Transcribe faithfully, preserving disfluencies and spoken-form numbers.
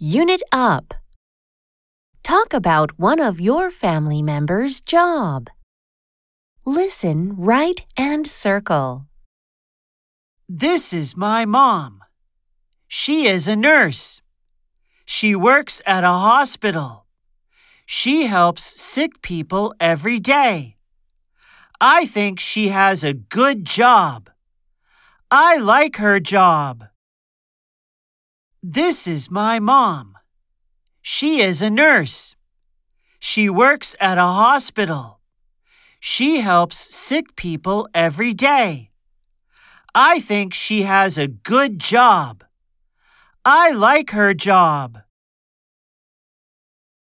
Unit up. Talk about one of your family members' job. Listen, write, and circle. This is my mom. She is a nurse. She works at a hospital. She helps sick people every day. I think she has a good job. I like her job. This is my mom. She is a nurse. She works at a hospital. She helps sick people every day. I think she has a good job. I like her job.